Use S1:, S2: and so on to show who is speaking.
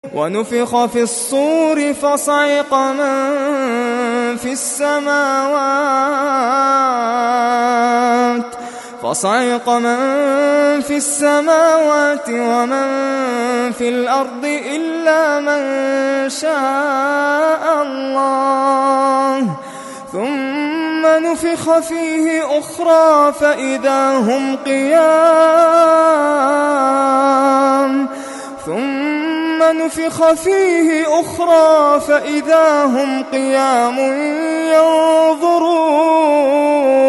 S1: ونفخ في الصور فصعق من في السماوات ومن في الأرض إلا من شاء الله، ثم نفخ فيه أخرى فإذا هم قيام ينظرون.